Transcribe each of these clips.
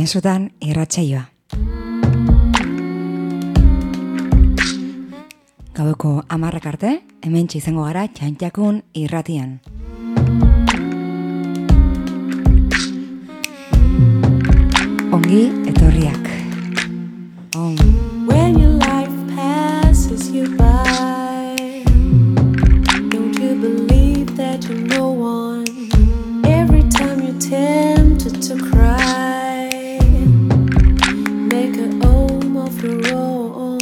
mezutan irratsaioa. Gaueko 10 arte, hementxe izango gara Txantxakun irratian. Ongi etorriak. When your life passes you by, don't you believe that you're no one? Every time you're tempted to cry, make a home of your own.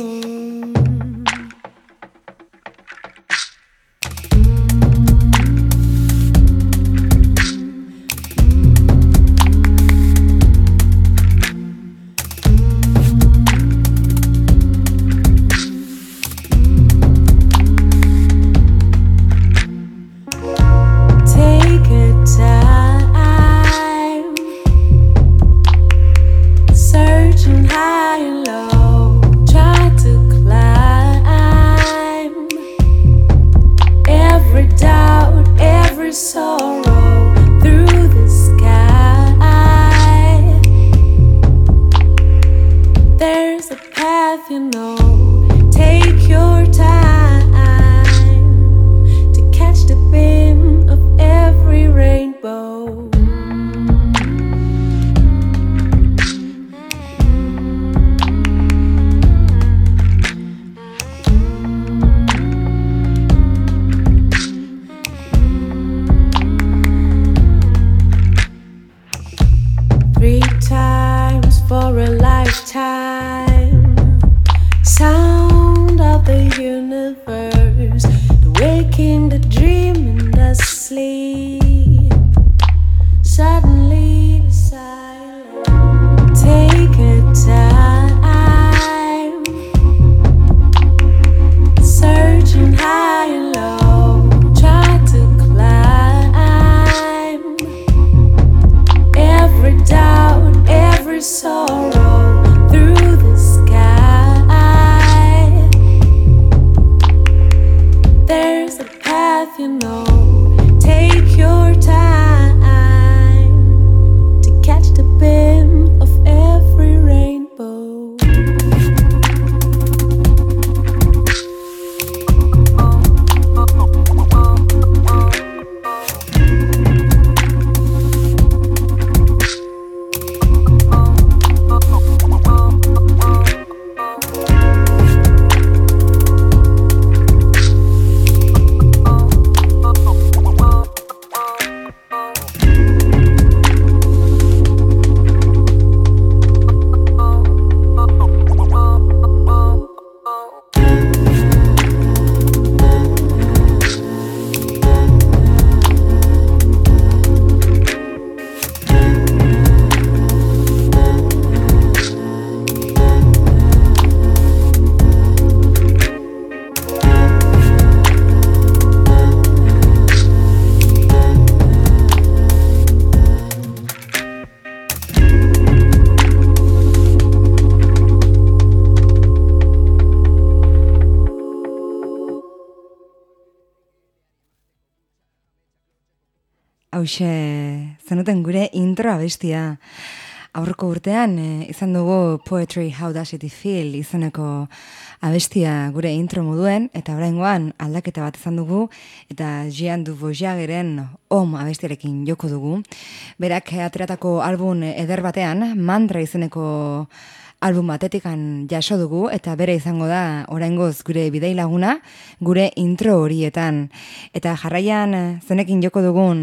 Hauxe, zenuten gure intro abestia. Aurreko urtean izan dugu Poetry How Does It Feel izeneko abestia gure intro moduen, eta oraingoan aldaketa bat izan dugu, eta Jean du Voyageren abestiarekin joko dugu. Berak ateratako album eder batean, Mantra izeneko album batetikan jaso dugu, eta bere izango da oraingoz gure bidei laguna, gure intro horietan. Eta jarraian zenekin joko dugun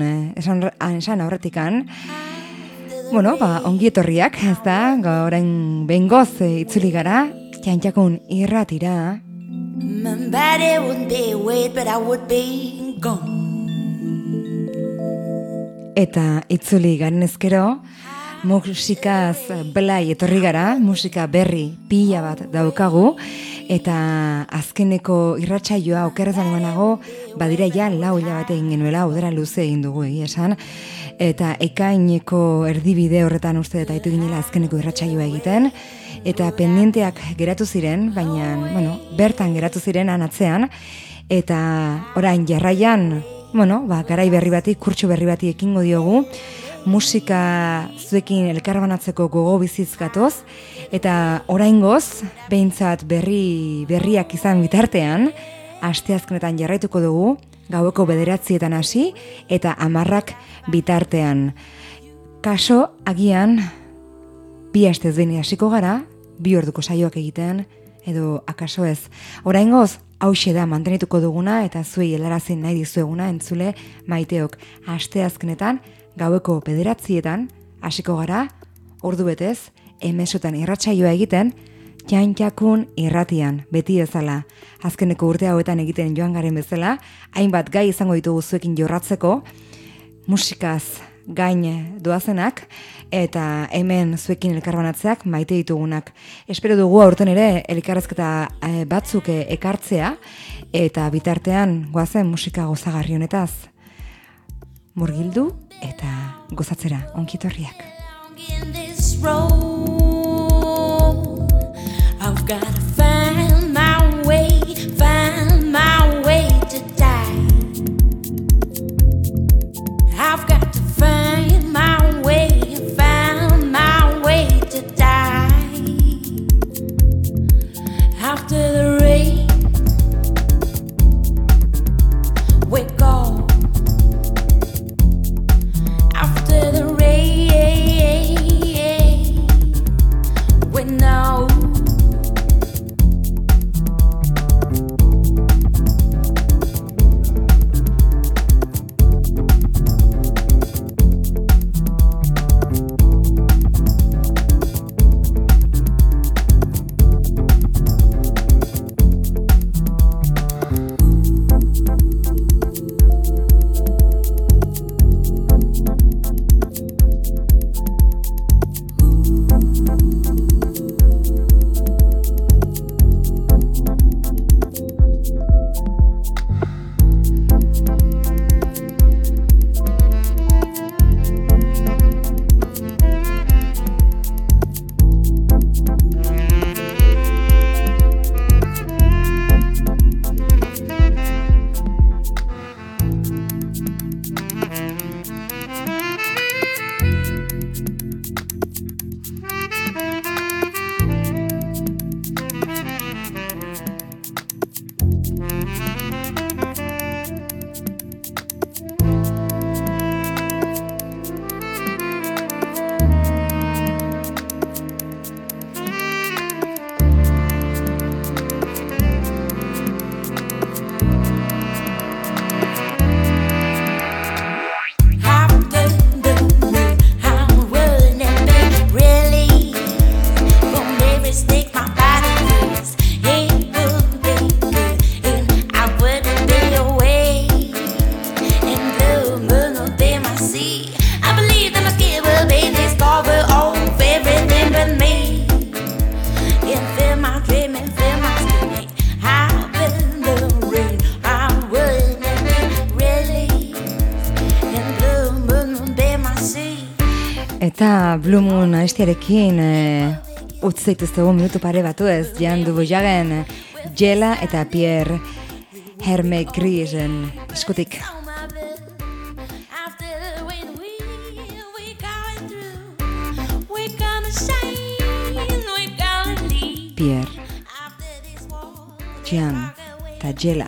esan aurretikan, ongi etorriak, ez da, orain behingoz itzuli gara, Txantxakun irratira. My body wouldn't be awake, but I would be gone. Eta itzuli garen ezkero, musikaz belai etorri gara, musika berri pila bat daukagu, eta azkeneko irratsaioa okerrezan guanago, badira ja 4 hilabete egin genuela, udara luze egin dugu esan, eta ekaineko erdibide horretan uste eta ditu ginela azkeneko irratsaioa egiten, eta pendienteak geratu ziren, baina, bertan geratu ziren anatzean, eta orain jarraian, garai berri bati, kurtso berri bati ekingo diogu, musika zuekin elkarbanatzeko gogo biziz gatoz, eta oraingoz, behintzat berriak izan bitartean, asteazkenetan jarraituko dugu, gaueko 9:00 hasi, eta 10:00 bitartean. Kaso, agian, 2 astez behin hasiko gara, 2 orduko saioak egiten, edo akaso ez. Oraingoz, hauxe da mantenituko duguna, eta zuei helarazi nahi dizueguna entzule maiteok. Asteazkenetan, gaueko 9:00 hasiko gara, ordu betez, emesotan irratsaioa egiten, Jantjakun irratian, beti bezala, azkeneko urte hauetan egiten joan garen bezala, hainbat gai izango ditugu zuekin jorratzeko, musikaz gain doazenak, eta hemen zuekin elkarbanatzeak maite ditugunak. Espero dugu aurten ere elkarrezketa batzuk ekartzea, eta bitartean goazen musika gozagarri honetaz. Murgildu eta gozatzera, onkitorriak. I've got to find my way to die. I've got to find my way to die. After the rain, we go. After the rain, we know. Eta Blue Moon abestiarekin utz zaituztegu minutu pare batu ez, Jan Dubojagen, Jela eta Pierre Hermé-Grisen eskutik. Pierre, Jan eta Jela.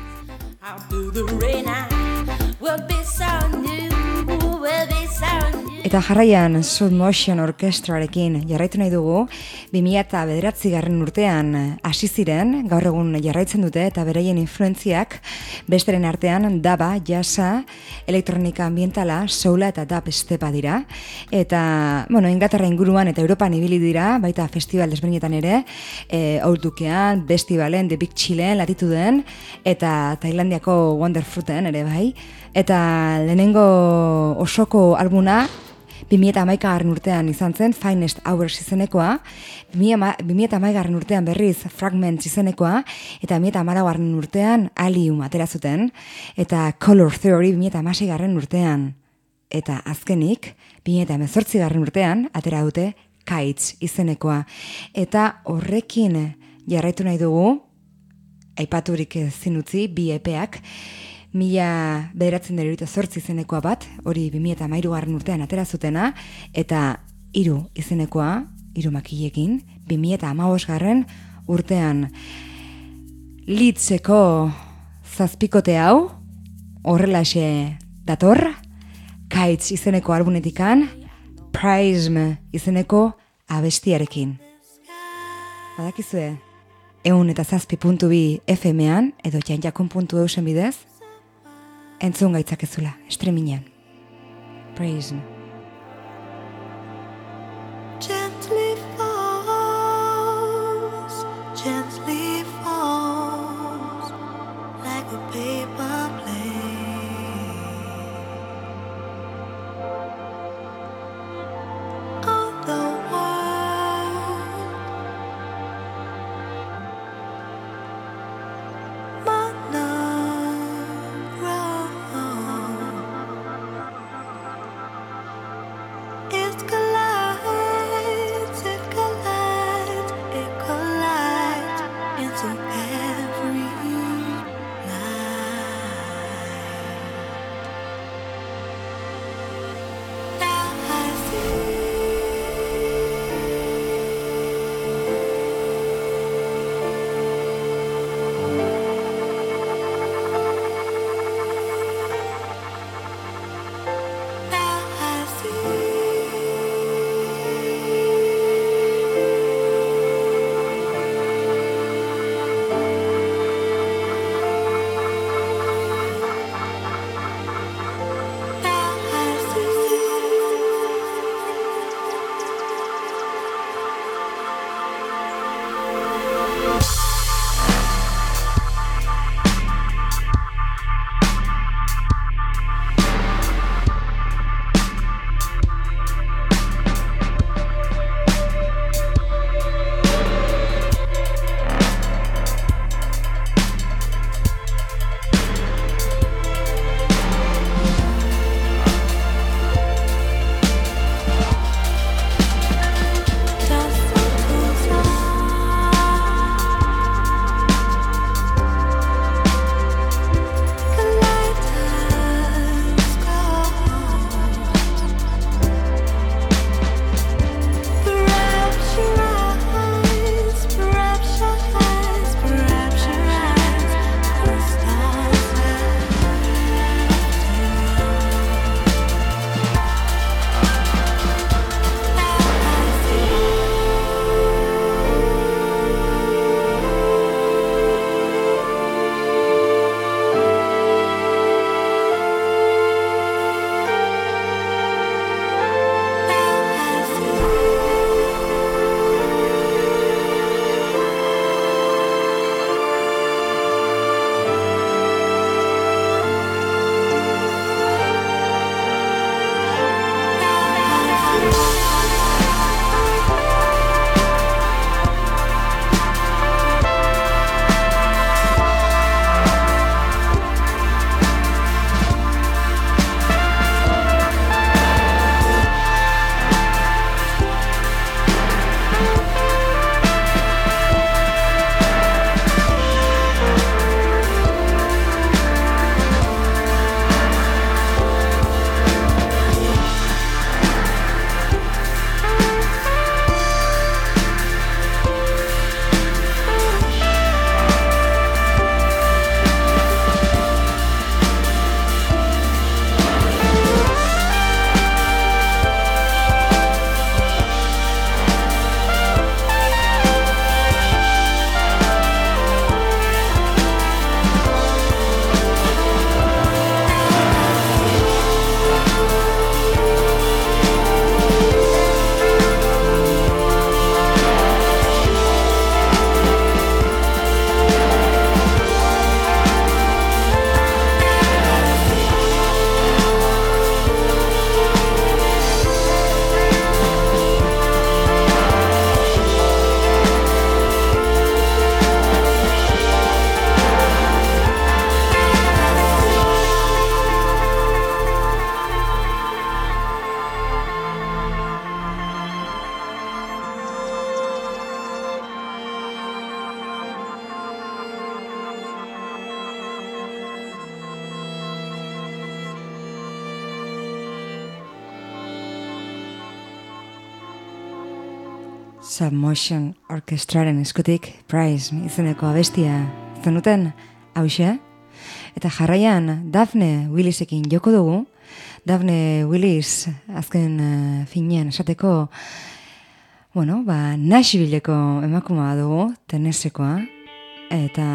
Eta jarraian Soul Motion Orkestrarekin jarraitu nahi dugu, 2009 urtean hasi ziren, gaur egun jarraitzen dute eta beraien influentziak besteren artean daba, jazza, elektronika ambientala, soula eta dub stepa dira. Eta, Inglaterra inguruan eta Europan ibili dira, baita festival desberdinetan ere, Old Dukean, Festivalen, The Big Chilen, Latituden, eta Tailandiako Wonderfruiten ere bai. Eta lehenengo osoko albuna 2011 urtean izan zen, Finest Hours izenekoa, 2011 urtean berriz Fragments izenekoa, eta 2014 urtean Alium atera zuten, eta Color Theory 2016 urtean. Eta azkenik, 2018 urtean atera dute Kites izenekoa. Eta horrekin jarraitu nahi dugu, aipaturik ezin utzi, bi epeak, 1998 izenekoa bat, hori 2013 urtean atera zutena, eta 3 izenekoa, 3 makilekin, 2015 urtean Leedseko zazpikote hau, horrelaxe dator, Kites izeneko albumetikan, Prism izeneko abestiarekin. Badakizue, 107.2 FM-an edo janjakun.eusen bidez, entzun gaitzakezula, streamingan. Prism. Gently falls like a paper plane on the world. Monogrammed. It collides into every light. Now I see. Now I see. Submotion Orkestraren eskutik Price izeneko abestia zenuten hauxe. Eta jarraian Daphne Willisekin joko dugu. Daphne Willis azken finean esateko Nashvilleko emakumea dugu, Tennesseekoa, eta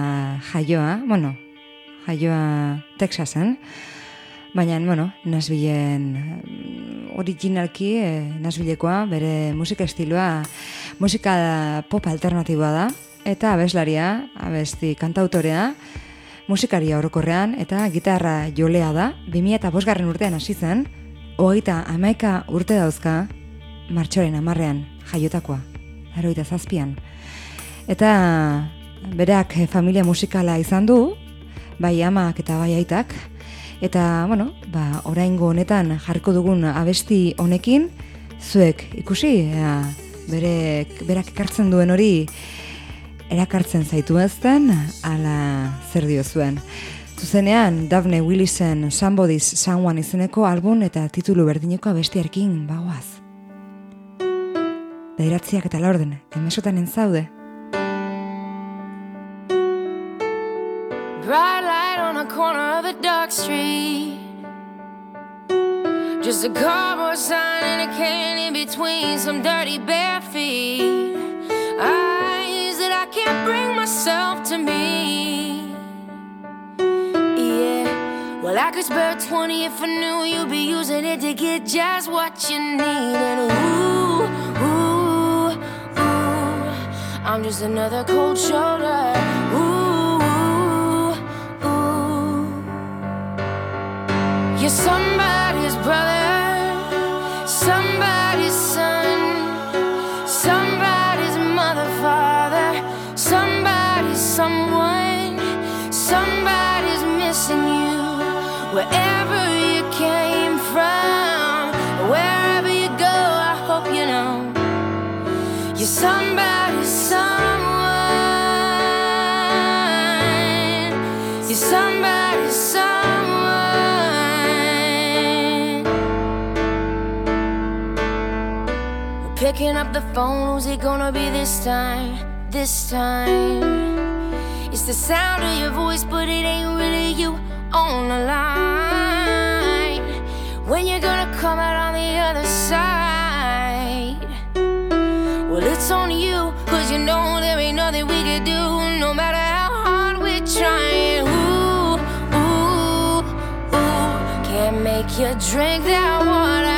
jaioa Texasen, baina, Nashvilleen originalki, Nashvillekoa, bere musika estiloa, musika pop alternatiboa da, eta abeslaria, abesti kantautorea, musikaria orokorrean, eta gitarra jolea da, 2005 urtean hasi zen, 31 urte dauzka, martxoaren 10ean jaiotakoa, 87an. Eta berak familia musikala izan du, bai amak eta bai aitak, eta, oraingo honetan jarriko dugun abesti honekin, zuek ikusi, berak ekartzen duen hori erakartzen zaitu ezten, ala zer diozuen. Zuzenean, Daphne Willisen Somebody's Someone izeneko album eta titulu berdineko abestiarekin bagoaz. Bederatziak eta laurden, emesotan entzaude. Bright light on the corner of a dark street, just a cardboard sign and a can in between some dirty bare feet, eyes that I can't bring myself to meet. Yeah, well I could spare 20 if I knew you'd be using it to get just what you need. And ooh, I'm just another cold shoulder. You're somebody's brother, somebody's son, somebody's mother, father, somebody's someone, somebody's missing you. Wherever you came from, wherever you go, I hope you know you're somebody's someone, you're somebody's someone. Picking up the phone, who's it gonna be this time? This time it's the sound of your voice, but it ain't really you on the line. When you're gonna come out on the other side? Well, it's on you, cause you know there ain't nothing we can do, no matter how hard we're trying. Ooh, ooh, ooh, can't make you drink that water.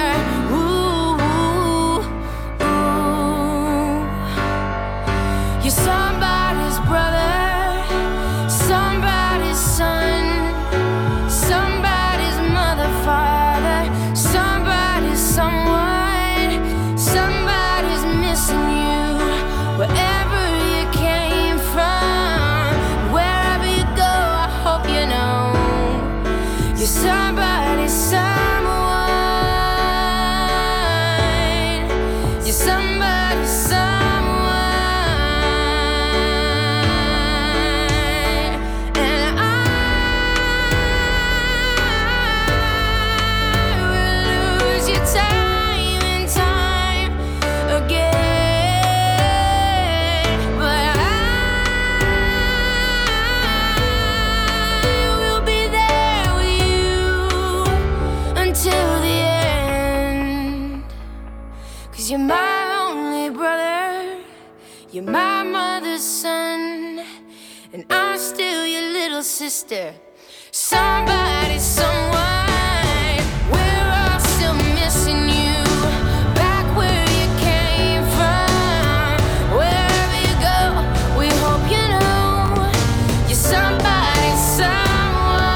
You're somebody's brother, somebody's son, somebody's mother, father, somebody's someone, somebody's missing you. Wherever you came from, wherever you go, I hope you know you're somebody's someone, you're somebody's someone. You're my only brother, you're my mother's son, and I'm still your little sister. Somebody, someone, we're all still missing you. Back where you came from, wherever you go, we hope you know you're somebody, someone,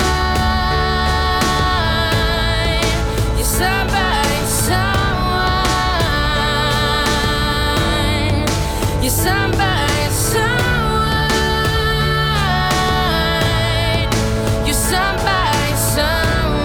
you're somebody, someone. You're somebody, someone. You're somebody, someone.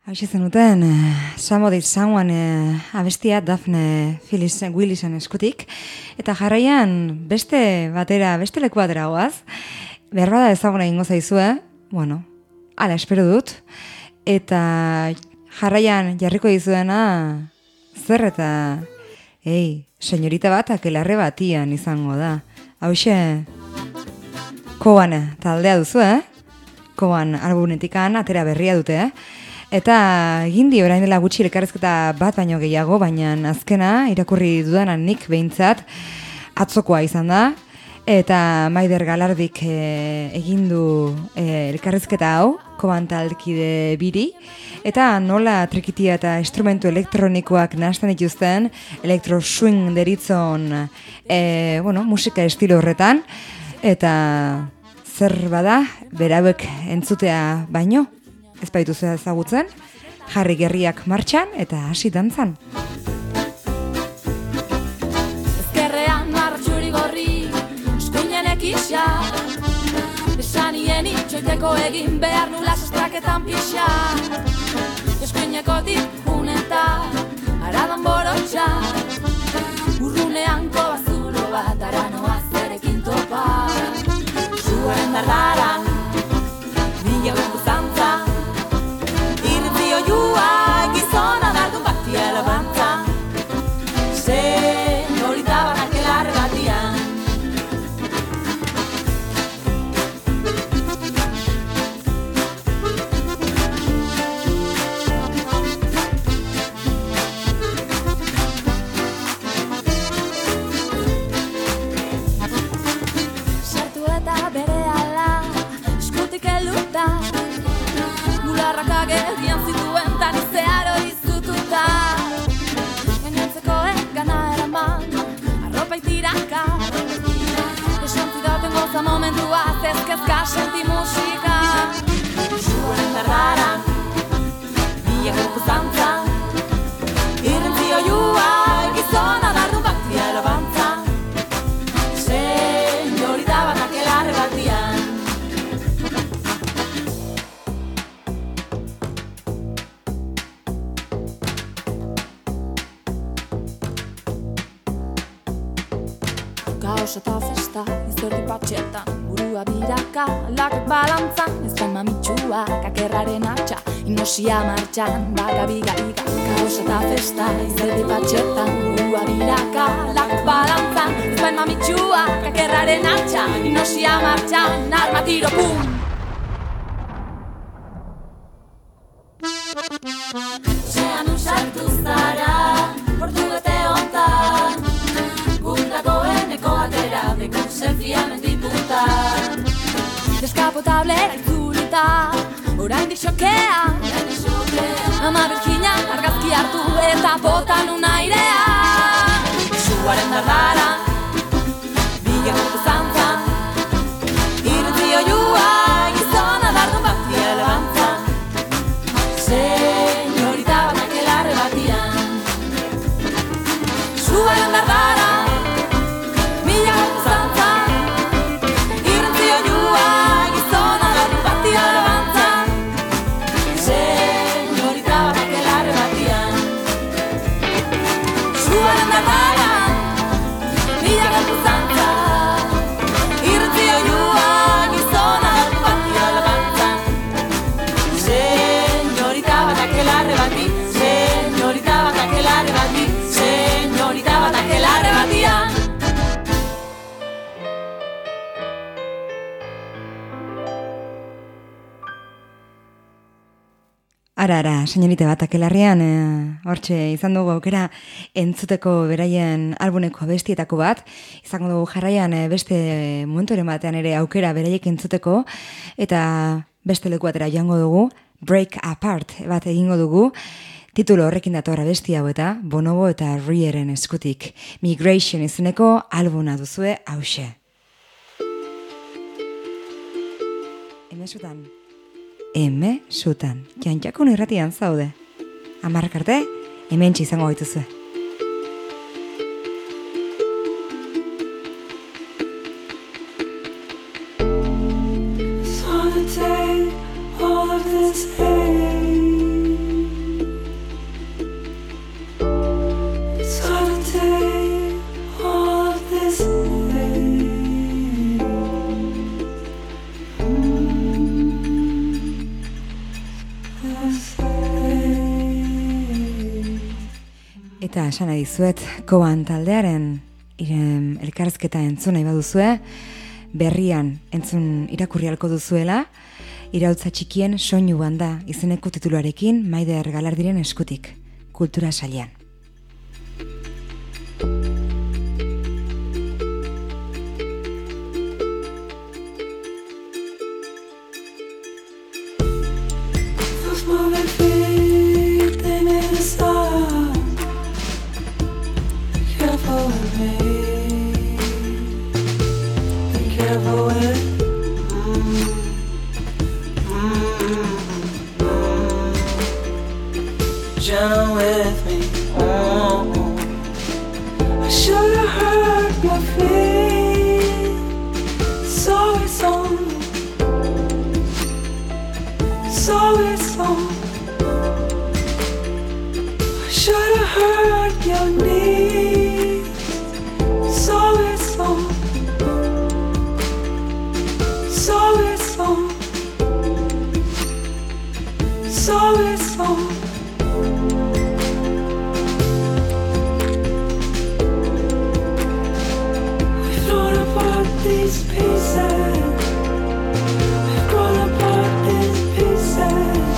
Hauxe zenuten, Somebody Someone abestia Daphne Phyllis Willisen eskutik, eta jarraian beste leku batera goaz, behar bada ezaguna ingo zaizue, bueno, ala espero dut, eta jarraian jarriko dizuena zer eta, senyorita bat akelarre batian izango da. Hauxe, Koan taldea duzu, Koan albumetikan atera berria dute, eta gindi orain dela gutxi elkarrizketa bat baino gehiago, baina azkena irakurri dudanan nik behintzat atzokoa izan da, eta Maider Galardik egin du elkarrizketa hau, Koan taldkide biri, eta nola trikitia eta instrumentu elektronikoak nahasten dituzten, elektro swing deritzon musika estilo horretan, eta zer bada berauek entzutea baino, ez baitu zea ezagutzen, jarri gerriak martxan eta hasi dantzan. Ezkerrean martxuri gorri, eskuinen ekisa, esanien itxoiteko egin behar nula sostraketan pixa. Eskuineko dipuneta, aradan borotxa, urrunean kobazulo bat, aranoa zerekin topa. Zuaren dardaran, nila guztu zantza, irritzio joa, gizona dardun baktia elabantza. Señorita banakelar batian. Sartu eta berehala, eskutik eluta, bularrak agerian zituen tan izeharo izututa. Gainontzekoek gana eraman, arropa itiraka, esan zidaten goza momentua, zezkezka senti musika. Zuen dardaran, nila gorku zantza, irrentzio joa, gizona dardun baktia elabantza. Señorita banakelarre batian. Kaos eta festa, izerdi patxetan, burua biraka, lakak balantzan, ezpen mamitxuak, akerraren atxa, inosia martxan, baga biga. Kaos eta festa, izerdi patxetan, burua biraka, lakak balantzan, ezpen mamitxuak, akerraren atxa, inosia martxan, arma tiro pum! Zean usartu zara, portu bete hontan, gundakoeneko atera, deko selfia mendiputa. Deskapotablera itzulita, orain dixokea, ama berkina argazki hartu eta bota nun airea. Zuaren dardara, bila gortu zantzan, irrentzio joa, gizona dardun baktia elabantza. Señorita banakelarre batian. Zuaren dardara, bila gortu zantzan, irrentzio joa, gizona dardun baktia elabantza. Señorita banakelarre batian. Zuaren dardara, bila gortu zantzan, irrentzio joa, gizona dardun baktia elabantza. Señorita banakelarre bati, señorita banakelarre bati, señorita banakelarre batian. Ara, señorita bat akelarrean, hortxe izan dugu aukera entzuteko beraien albuneko abestietako bat, izango dugu jarraian beste momenturen batean ere aukera beraiek entzuteko, eta beste leku batera joango dugu, Break Apart bat egingo dugu, titulo horrekin dator abesti hau eta Bonobo eta Rieren eskutik. Migration izeneko albuna duzue hauxe. Eme sutan, jantxakun irratian zaude. Amarrak arte, hementsi izango gaituzue. Take all of this hate Eta esan nahi dizuet, Koan taldearen elkarrizketa entzun nahi baduzue, berrian entzun irakurri halko duzuela, Iraultza txikien soinu banda izeneko tituluarekin Maider Galardiren eskutik, Kultura Sailean. Down with me. Oh, I should have heard your feet. So it's on. So it's on. I should have heard your needs. So it's on. So it's on. So it's on. These pieces, we've grown apart these pieces.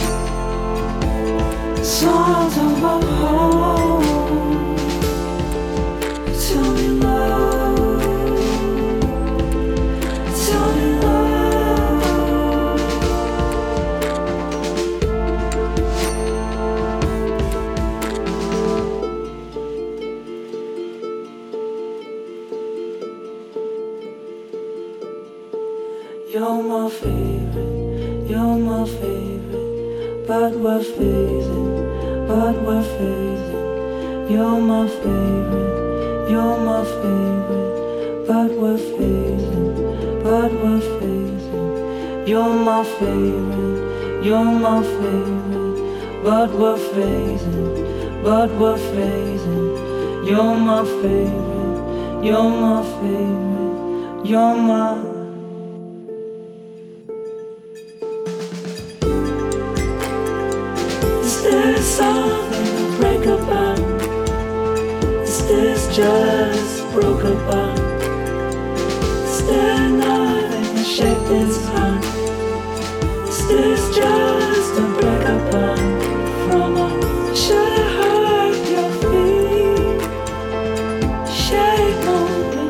Songs of our home. Tell me love, tell me love. You're my favorite, but we're phasing, but we're phasing. You're my favorite, but we're phasing, but we're phasing. You're my favorite, but we're phasing, but we're phasing. You're my favorite, you're my. Something to break about. Is this just broke apart? Is there nothing to shake this heart? Is this just a break apart from a should have heard your feet shake on me?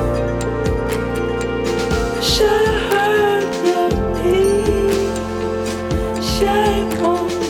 Should have heard your feet shake on me?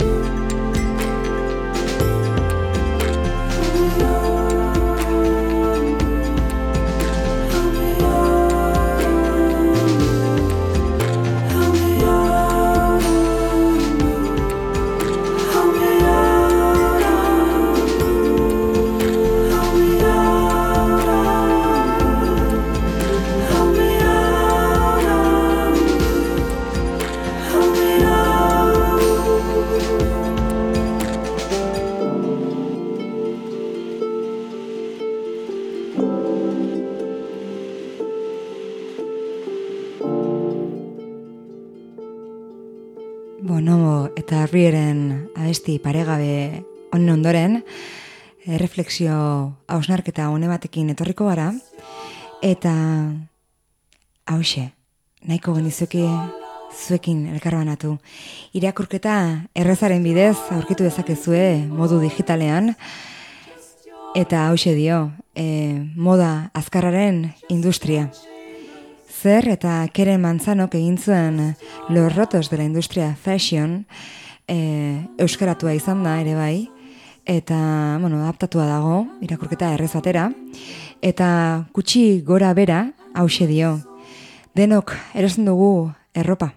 Bonomo eta Rieren abesti paregabe honen ondoren, refleksio hausnarketa hone batekin etorriko gara, eta hause, nahiko genizuke zuekin elkarbanatu. Irakurketa errezaren bidez aurkitu dezakezue modu digitalean, eta hause dio, moda azkarraren industria. Zer eta Keren Manzanok egin zuen Los Rotos de la Industria Fashion euskaratua izan da ere bai, eta adaptatua dago irakurketa errez batera, eta gutxi gora bera hause dio. Denok erosten dugu erropa.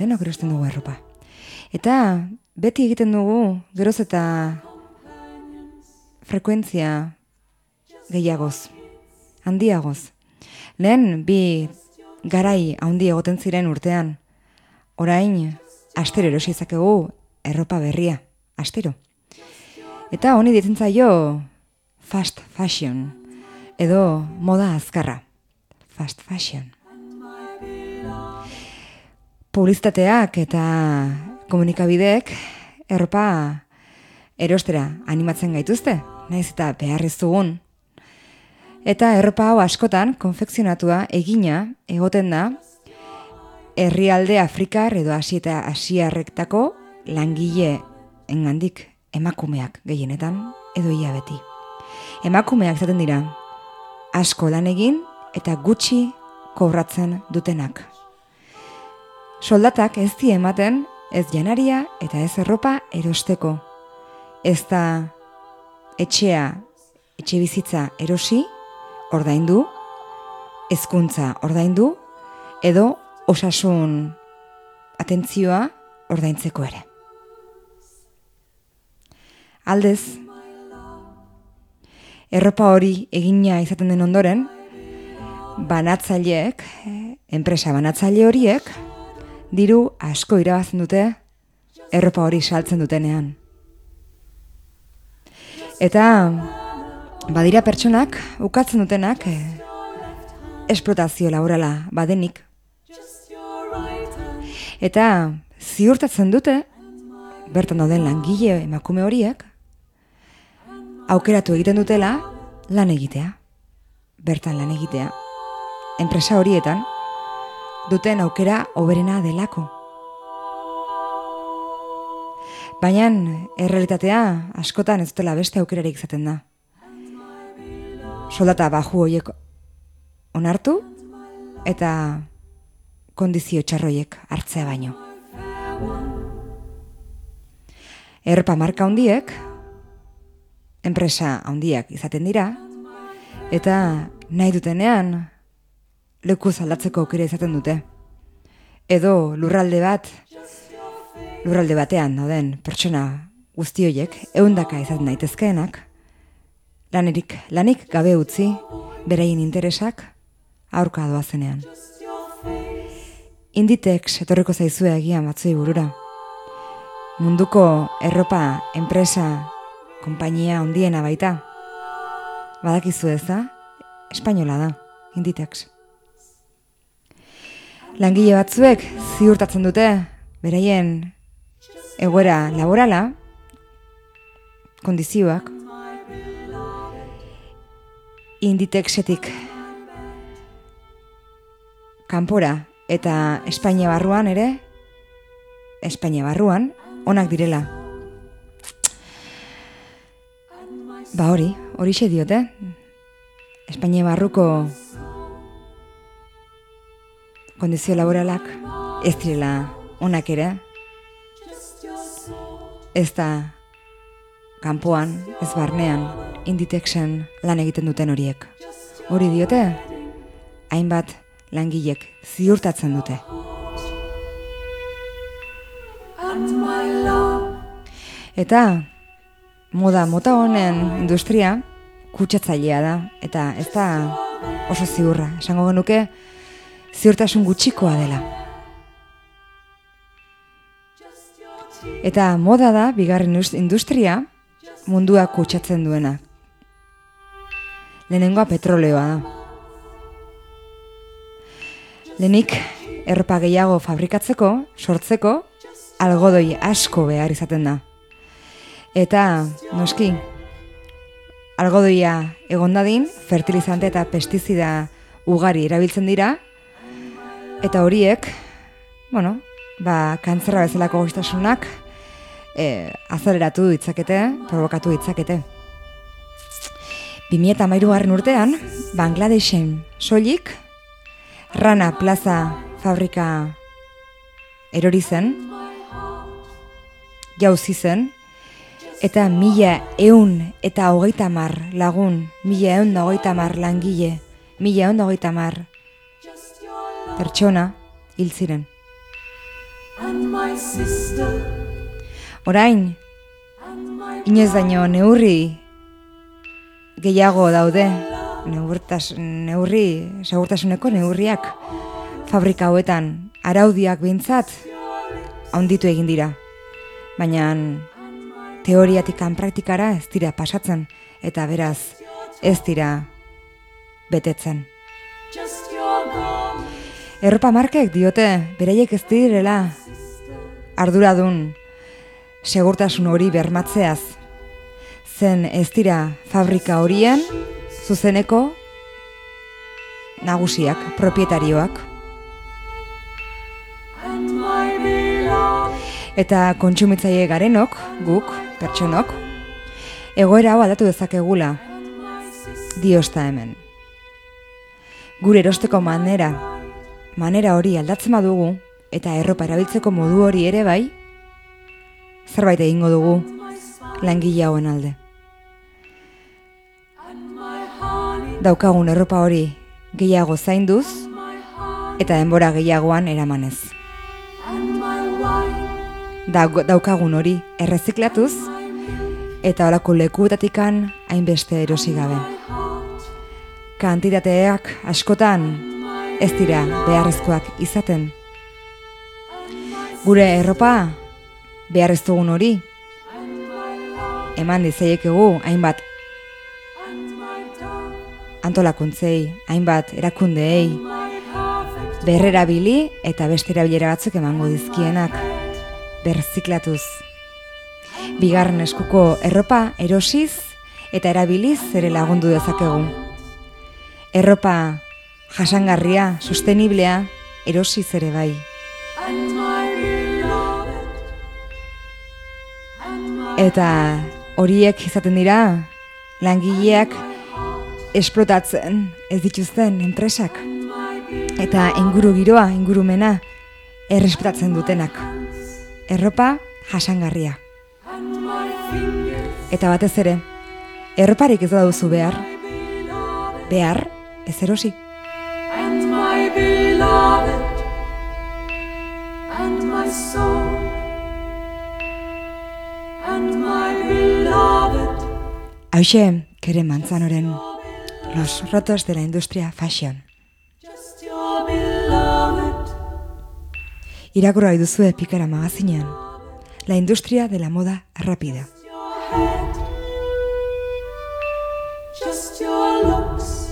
Eta beti egiten dugu geroz eta frekuentzia gehiagoz, handiagoz. Lehen bi garai handi egoten ziren urtean. Orain, astero erosi izakegu erropa berria, astero. Eta honi ditzen zaio fast fashion, edo moda azkarra. Fast fashion. Publizitateak eta komunikabideek erropa erostera animatzen gaituzte. naiz eta beharrez dugun. Eta erropa hau askotan konfekzionatua egina egoten da herrialde Afrikar edo asiarrektako langile engandik, emakumeak gehienetan edo ia beti. Emakumeak zaten dira asko lan egin eta gutxi kobratzen dutenak. Soldatak ez die ematen ez janaria eta ez erropa erosteko. Ez da etxe bizitza erosi, ordaindu, hezkuntza ordaindu, edo osasun atentzioa ordaintzeko ere. Aldez, erropa hori egina izaten den ondoren, banatzaileek, enpresa banatzaile horiek, diru asko irabazten dute erropa hori saltzen dutenean. Eta badira pertsonak ukatzen dutenak esplotazio laborala badenik. Eta ziurtatzen dute bertan dauden langile emakume horiek aukeratu egiten dutela lan egitea. Bertan lan egitea. Enpresa horietan duten aukera hoberena delako. Baina errealitatea askotan ez dutela beste aukerarik izaten da. Soldata baju horiek onartu eta kondizio txarroiek hartzea baino. Erropa marka handiek, enpresa handiak izaten dira, eta nahi dutenean lekuz aldatzeko aukera izaten dute. Edo lurralde batean dauden pertsona guzti horiek, 100 izaten daitezkeenak, lanik gabe utzi, beraien interesak aurka doazenean. Inditex etorriko zaizue agian batzuei burura. Munduko erropa enpresa konpainia handiena baita. Badakizu ez da? Espainola da, Inditex. Langile batzuek ziurtatzen dute beraien egoera laborala, kondizioak, Inditexetik kanpora eta Espainia barruan ere, Espainia barruan, onak direla. Ba horixe diote. Espainia barruko kondizio laboralak ez direla onak ere. Ez da kanpoan, ez barnean, Inditexen lan egiten duten horiek. Hori diote, hainbat langilek ziurtatzen dute. Eta mota honen industria kutsatzailea da, eta ez da oso ziurra. Esango genuke ziurtasun gutxikoa dela. Eta moda da bigarren industria mundua kutsatzen duena. Lehenengoa petroleoa da. Lehenik erropa gehiago fabrikatzeko, sortzeko, algodoi asko behar izaten da. Eta, noski, algodoia egondadin, fertilizante eta pestizida ugari erabiltzen dira, eta horiek, kantzerra bezalako goztasunak azaleratu ditzakete, provokatu ditzakete. 2013 urtean, Bangladeshen soilik, Rana Plaza fabrika erori zen, jauzi zen, eta 1130 lagun, 1130 langile, 1130 pertsona hil ziren. Orain, inoiz daño neurri gehiago daude, segurtasuneko neurriak fabrika hauetan araudiak behintzat handitu egin dira. Baina teoriatikan praktikara ez dira pasatzen eta beraz ez dira betetzen. Erropa markek diote beraiek ez direla arduradun segurtasun hori bermatzeaz. zen ez dira fabrika horien zuzeneko nagusiak, propietarioak. Eta kontsumitzaile garenok, guk, pertsonok, egoera hau aldatu dezakegula, diozta hemen. Gure erosteko manera hori aldatzen badugu, eta erropa erabiltzeko modu hori ere bai, zerbait egingo dugu langile hauen alde. Daukagun erropa hori gehiago zainduz, eta denbora gehiagoan eramanez. Daukagun hori erreziklatuz, eta horako lekuetatikan hainbeste erosi gabe. Kantitateak askotan ez dira beharrezkoak izaten. Gure erropa behar ez dugun hori eman dizaiekegu hainbat antolakuntzei, hainbat erakundeei berrerabili eta beste erabilera batzuk emango dizkienak berziklatuz. Bigarren eskuko erropa erosiz eta erabiliz ere lagundu dezakegu. Erropa jasangarria, sosteniblea, erosiz ere bai. Eta horiek izaten dira langileak esplotatzen ez dituzten enpresak. Eta inguru giroa, ingurumena errespetatzen dutenak. Erropa jasangarria. Eta batez ere, erroparik ez da duzu behar. Behar, ez erosi. And my beloved, and my soul, and my beloved. Hauxe, Keren Manzanoren Los rotos de la industria fashion. Just your beloved. Irakurri duzue Pikara magazinean. La industria de la moda rápida. Your head, just your looks,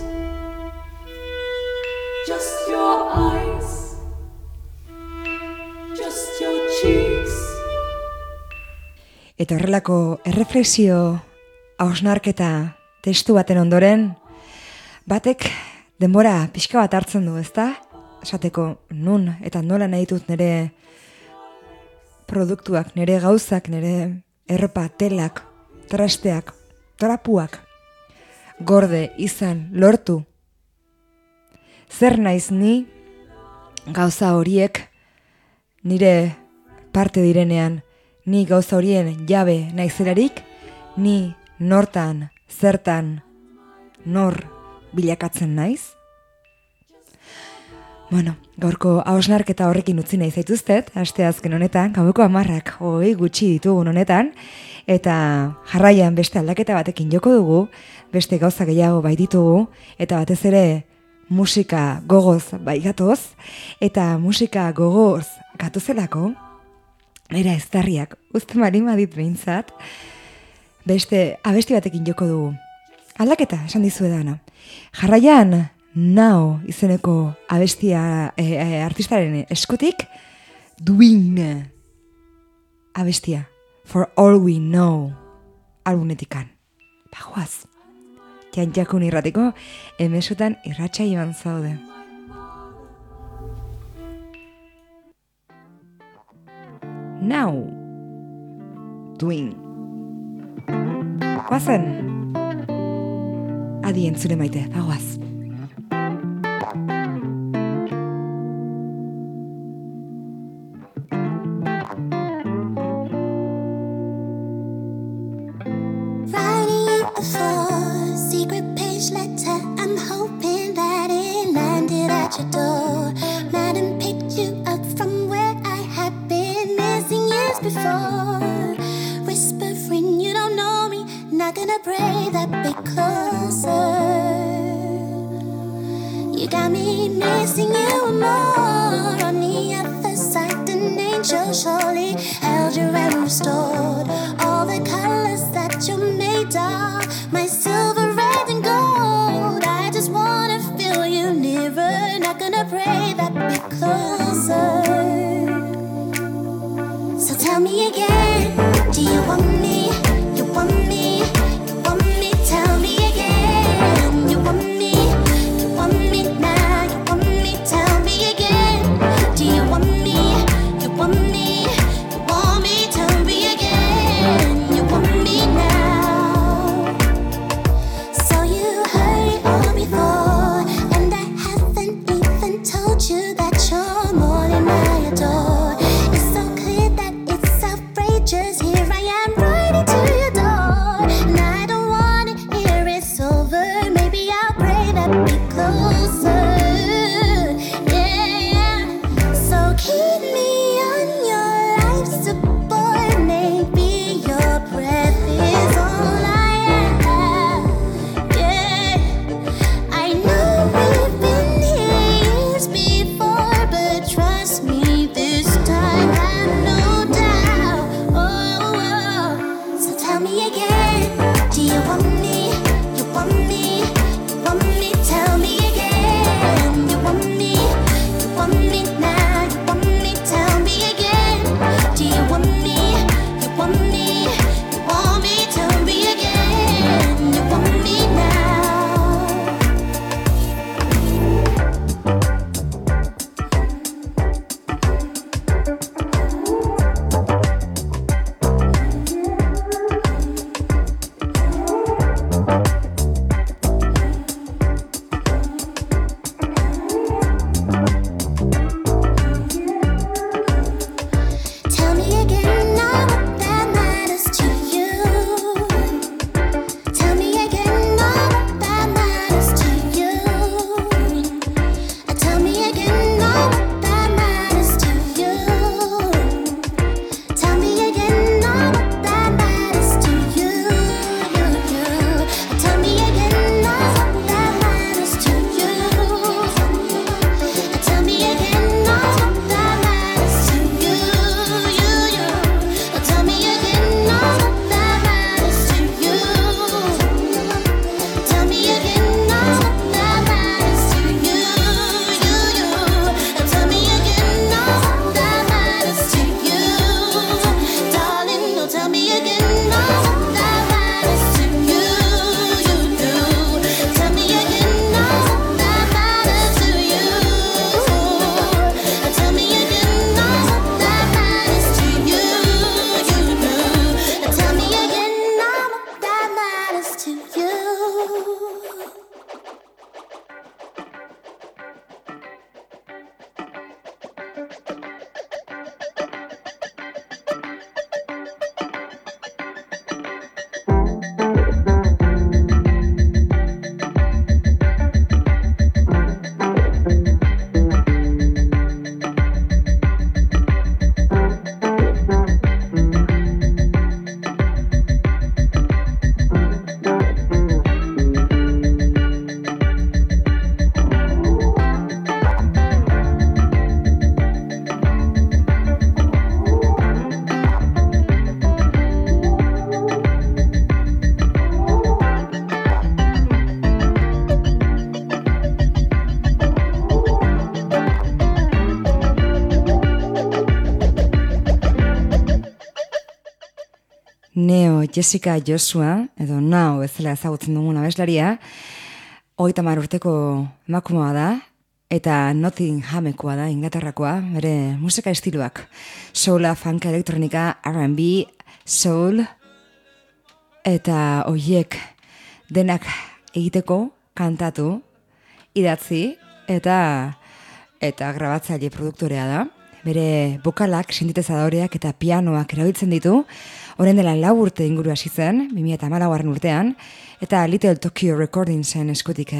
just your eyes, just your cheeks. Eta horrelako erreflexio hausnarketa testu baten ondoren, batek denbora pixka bat hartzen du, ezta? Esateko nun eta nola nahi dut nire produktuak, nire gauzak, nire erropa, telak, trasteak, trapuak, gorde izan lortu. Zer naiz ni gauza horiek nire parte direnean, ni gauza horien jabe naizelarik, ni nortan, zertan, nor bilakatzen naiz? Bueno, gaurko hausnarketa horrekin utzi nahi zaituztet, asteazken honetan, gaueko 10 gutxi ditugun honetan, eta jarraian beste aldaketa batekin joko dugu, beste gauza gehiago bai ditugu, eta batez ere musika gogoz bai gatoz, eta musika gogoz gatozelako, nera eztarriak, uste marima dit behintzat, beste abesti batekin joko dugu. Aldaketa, esan dizuedana. Jarraian, Now izeneko abestia artistaren eskutik, Doing abestia, For All We Know, albumetikan. Bagoaz, Txantxakun irratiko, emesutan irratxa joan zaude. Now, Doing. Guazen, adi entzule maite, bagoaz. 'cause here I am right into your door, and I don't wanna hear it's over. Maybe I'll pray that we closer. Yeah, so keep me on your life support. Maybe your breath is all I have. Yeah, I know we've been here years before, but trust me, this time I've no doubt. Oh, oh. So tell me again, do you want me? You want me? You want me? Tell me again, you want me? You want me now? You want me? Tell me again, do you want me? You want me? You want me? Tell me again, you want me now? Tell me again now what that matters to you. Tell me again now what that matters to you. Tell me again now what that matters to you. Tell me again now what that matters to you. Tell me again now what that matters to you. Tell me again now what that matters to you. Tell me again now what that matters to you. Tell me again now what that matters to you. Tell me again now what that matters to you, darling. No, tell me again now what that matters to you. Tell me again now what that matters to you. Tell me again now what that matters to you. Tell me again now what that matters to you. Neo Jessica Joshua, edo Now ezela ezagutzen dugun abeslaria, 30 urteko emakumea da, eta Nottinghamekoa da, Inglaterrakoa, bere musika estiloak. Soula, funk, elektronika, R&B, soul, eta hoiek denak egiteko, kantatu, idatzi, eta grabatzaile produktorea da. Bere bokalak, sintetizadoreak eta pianoak erabiltzen ditu, orain dela 4 urte inguru hasi zen, 2014 urtean, eta Little Tokyo Recordingsen eskutik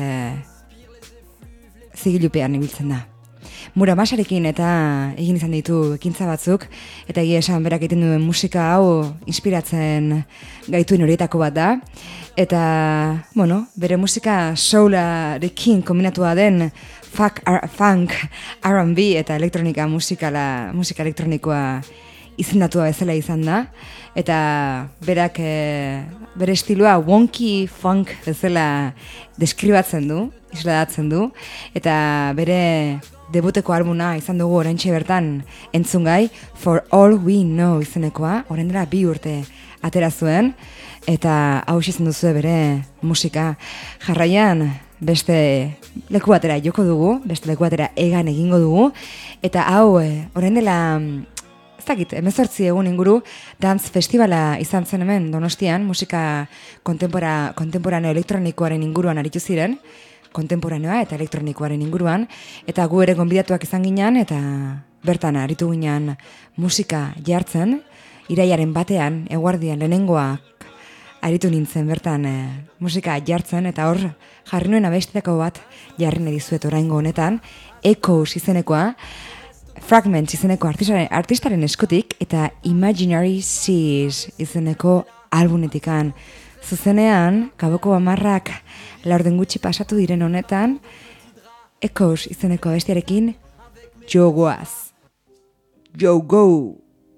zigilupean ibiltzen da. Muramasarekin eta egin izan ditu ekintza batzuk, eta egia esan berak egiten duen musika hau inspiratzen gaituen horietako bat da, eta, bueno, bere musika soularekin kombinatua den funk, R&B eta elektronika musika elektronikoa izendatua bezala izan da, eta berak bere estiloa wonky funk bezala deskribatzen du, isladatzen du, eta bere debuteko albuma izan dugu oraintxe bertan entzungai, For All We Know izenekoa, orain dela 2 urte atera zuen, eta hau izan duzu bere musika. Jarraian beste leku batera joko dugu, beste leku batera egan egingo dugu, eta hau orain dela ez dakit, 18 egun inguru dance festivala izan zen hemen Donostian, musika kontemporaneo elektronikoaren inguruan aritu ziren, kontemporaneoa eta elektronikoaren inguruan, eta gu ere gonbidatuak izan ginen, eta bertan aritu ginen musika jartzen, irailaren batean, eguardian lehenengoak aritu nintzen bertan musika jartzen, eta hor jarri nuen abestetako bat jarri nahi dizuet oraingo honetan, Echoes izenekoa, Fragments izeneko artistaren eskutik, eta Imaginary Seas izeneko albumetikan. Zuzenean, gaboko 10:00 gutxi pasatu diren honetan, Echoes izeneko abestiarekin, Jo goaz. Jo go!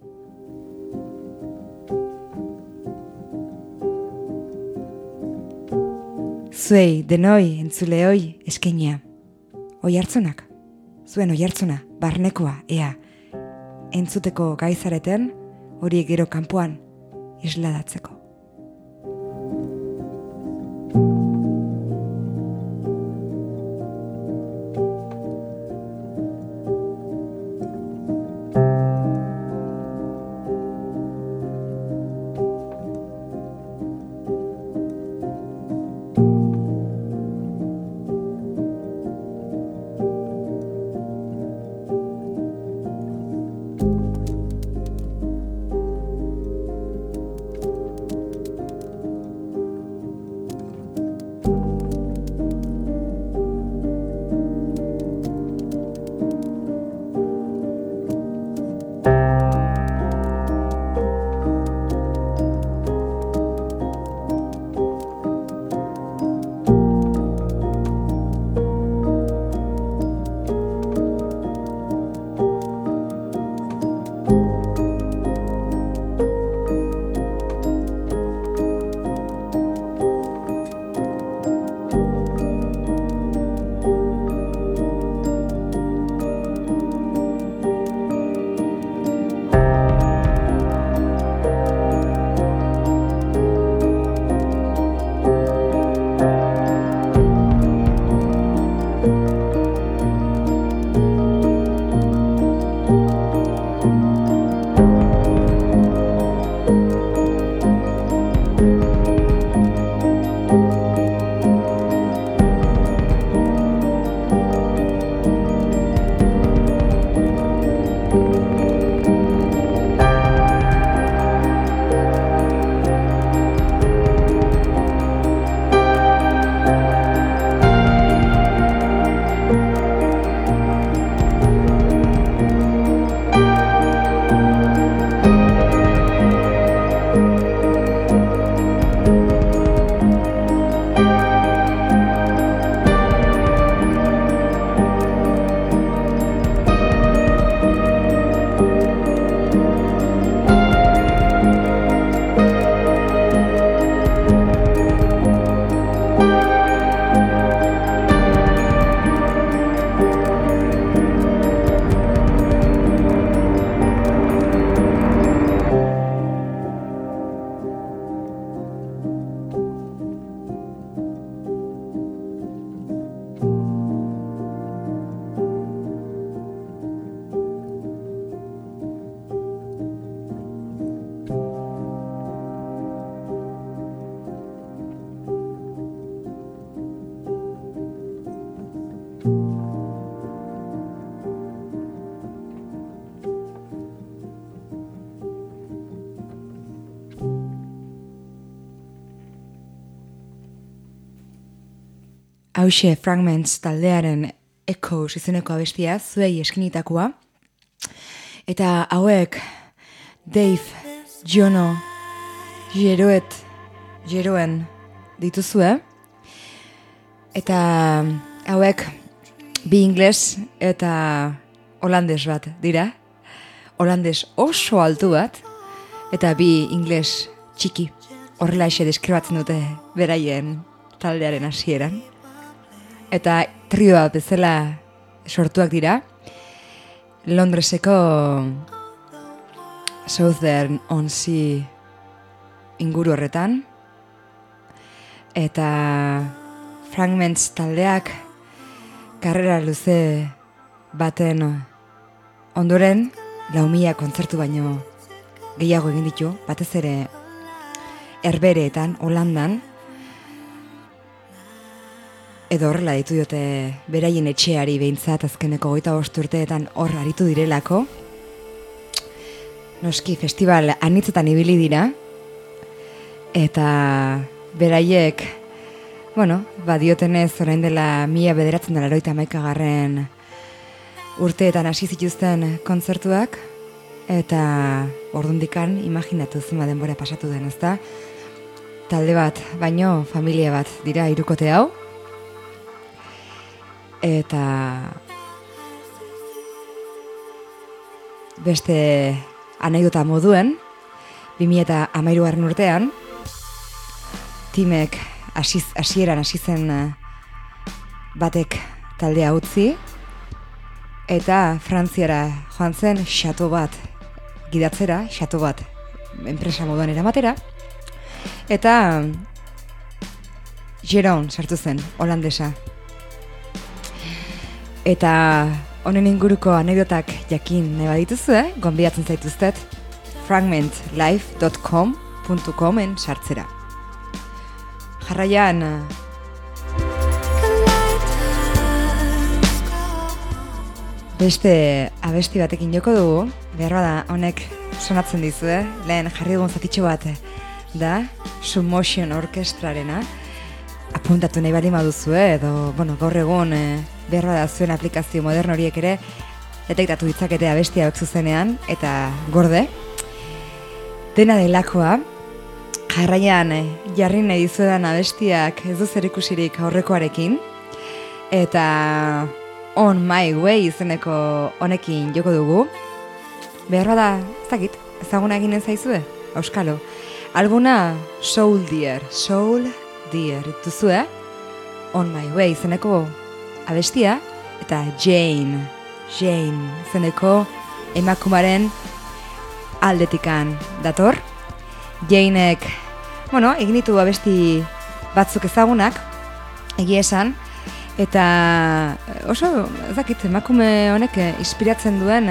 Zuei, denoi, entzuleoi, eskenia. Oihartzunak, zuen oihartzuna, barnekoa, ea. Entzuteko gaizareten, horiek gero kanpoan, isladatzeko. Hauxe Fragments taldearen Echoes izeneko abestia, zuei eskinitakoa. Eta hauek Dave, Jono, Jeroen dituzue. Eta hauek bi ingles eta holandes bat dira. Holandes oso altu bat eta bi ingles txiki. Horrela ese deskribatzen dute beraien taldearen hasieran. Eta trioa bezala sortuak dira. Londreseko Southern-on-Sea inguru horretan. Eta Fragments taldeak karrera luze baten ondoren 4.000 kontzertu baino gehiago egin ditu, batez ere Herbehereetan, Holandan, edo horrela ditu diote beraien etxeari behintzat azkeneko 25 urteetan hor aritu direlako. noski festival anitzetan ibili dira, eta beraiek, badiotenez orain dela 1991 urteetan hasi zituzten kontzertuak, eta ordundikan imaginatu zuma denbora pasatu den, ezta? Talde bat, baino familia bat dira hirukote hau. Eta beste anekdota moduen, 2013 urtean, Timek hasieran hasi zen batek taldea utzi, eta Frantziara joan zen xato bat gidatzera, xato bat enpresa moduan eramatera, eta Jeroen sartu zen, holandesa. Eta honen inguruko anekdotak jakin nahi badituzu, gonbidatzen zaituztet fragmentlife.com.en sartzera. Jarraian beste abesti batekin joko dugu, beharbada honek sonatzen dizu, lehen jarri dugun zatitxo bat da, Submotion Orkestrarena, apuntatu nahi bali maduzu, edo, gaur egun beharbada zuen aplikazio moderno horiek ere detektatu ditzakete abesti hauek zuzenean, eta gorde. Dena delakoa, jarraian jarri nahi dizuedan abestiak ez du zerikusirik aurrekoarekin, eta On My Way izeneko honekin joko dugu. Beharbada, ez dakit, ezaguna eginen zaizue, auskalo. Albuna Soul Dear duzue, On My Way izeneko abestia, eta Jane izeneko emakumaren aldetikan dator. Janek, egin ditu abesti batzuk ezagunak, egia esan, eta oso, ez dakit, emakume honek inspiratzen duen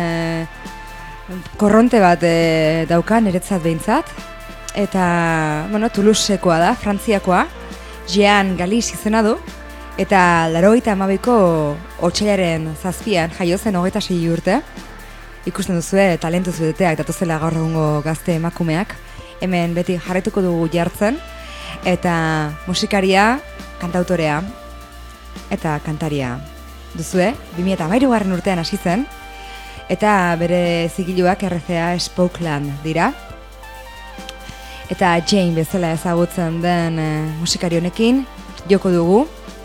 korronte bat dauka niretzat behintzat, eta, Toulousekoa da, Frantziakoa, Jean Galiz izena du, eta 92ko otsailaren 7 jaio zen 26 urte, ikusten duzue talentuz beteak datuzela gaur egungo gazte emakumeak, hemen beti jarraituko dugu jartzen, eta musikaria, kantautorea, eta kantaria duzue, 2013 urtean hasi zen, eta bere zigiluak RCA Spokeland dira. Eta Jane bezala ezagutzen den musikari honekin joko dugu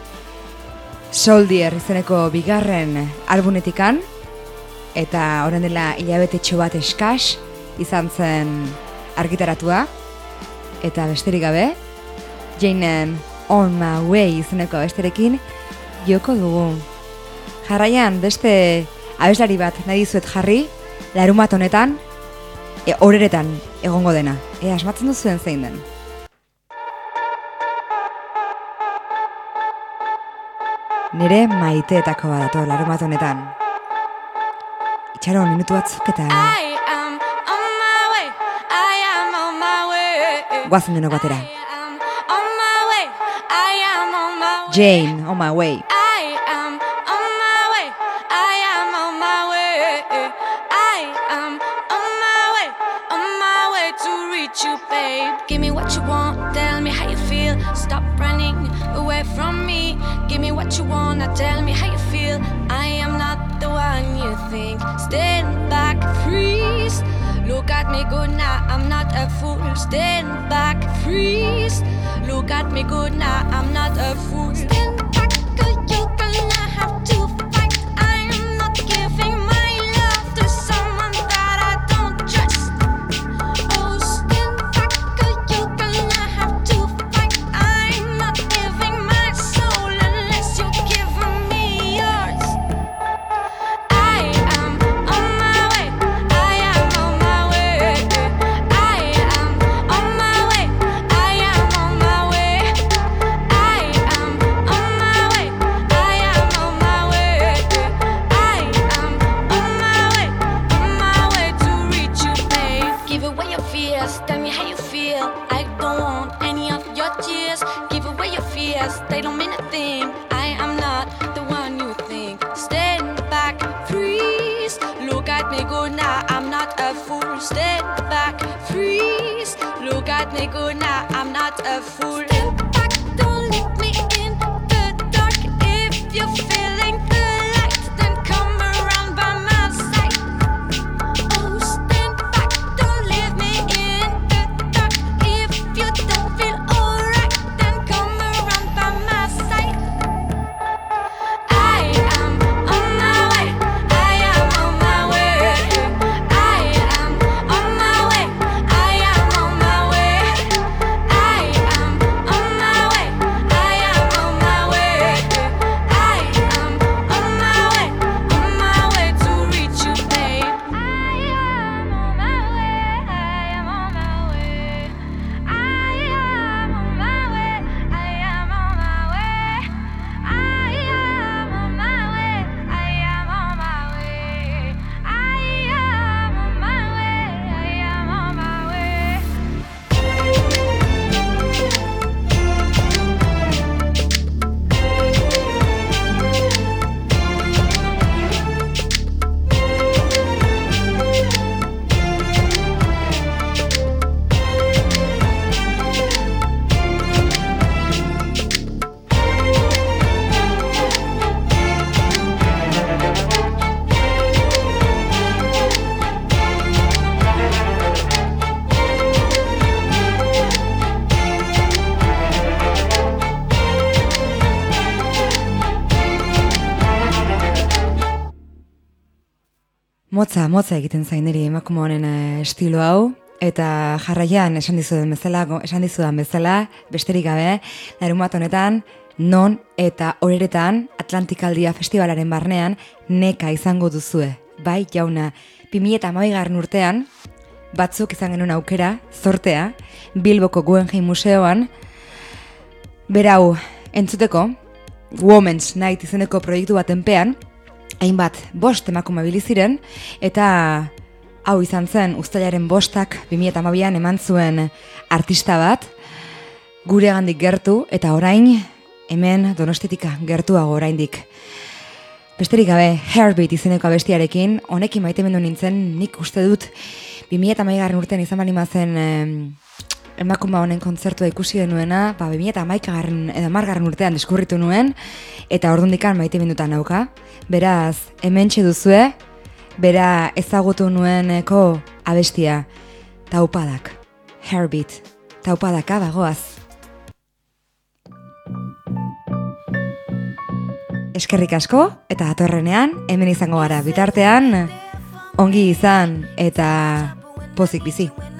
Soldier izeneko bigarren albumetikan, eta orain dela hilabetetxo bat eskas izan zen argitaratua, eta besterik gabe Janeen On My Way izeneko abesterekin joko dugu. Jarraian beste abeslari bat nahi dizuet jarri, larunbat honetan, horeretan egongo dena. Asmatzen duzuen zein den. Nire maiteetako bat dator larunbat honetan. Itxaron, minutu batzuk eta guazen denok batera. Jane, On My Way. You, babe. Give me what you want, tell me how you feel. Stop running away from me. Give me what you want, now tell me how you feel. I am not the one you think. Stand back, freeze. Look at me good now, I'm not a fool. Stand back, freeze. Look at me good now, I'm not a fool. Stand back, you're gonna have to fight. I am not giving my love to someone that I don't trust. Oh, stand back, you're gonna have to fight. I'm not giving my soul unless you're giving me yours. I am on my way, I am on my way. I am on my way, I am on my way. I am on my way, I am on my way. I am on my way to reach you, babe. Give away your fears, tell me how you feel. I don't want any of your tears. Give away your fears, they don't mean a thing. I am not the one you think. Stand back, freeze. Look at me good now, I'm not a fool. Stand got me good now, I'm not a fool. Stand back, don't leave me in the dark. If you're feeling the light, then come around by my side. Oh, stand back, don't leave me in the dark. If you don't feel alright, then come around by my side. I am on my way, I am on my way. I am on my way, I am on my way. I am on my way, I am on my way. I am on my way to reach you, babe. I am on my way, I am on my way. I am on my way, I am on my way. I am on my way, I am on my way. I am on my way, I am on my way. Motza egiten zain niri emakume honen estilo hau, eta jarraian esan dizudan bezala, besterik gabe, larunbat honetan, non eta horeretan Atlantikaldia festivalaren barnean neka izango duzue. Bai, jauna, 2012 urtean, batzuk izan genuen aukera, zortea, Bilboko Guggenheim Museoan, berau entzuteko, Women's Night izeneko proiektu batenpean, hainbat 5 emakume ibili ziren, eta hau izan zen uztailaren 5ak 2012an eman zuen artista bat, guregandik gertu, eta orain hemen Donostitik gertuago oraindik. Besterik gabe, Heartbeat izeneko abestiarekin, honekin maitemendu nintzen, nik uste dut 2012 urtean izan balima zen emakume honen kontzertua ikusi genuena, 2011 edo 10 urtean deskurritu nuen, eta ordundikan maitemendutan nauka. Beraz, hementxe duzue, bera ezagutu nueneko abestia, Taupadak, Heartbeat, Taupadaka bagoaz. Eskerrik asko, eta atorrenean, hemen izango gara bitartean, ongi izan eta pozik bizi.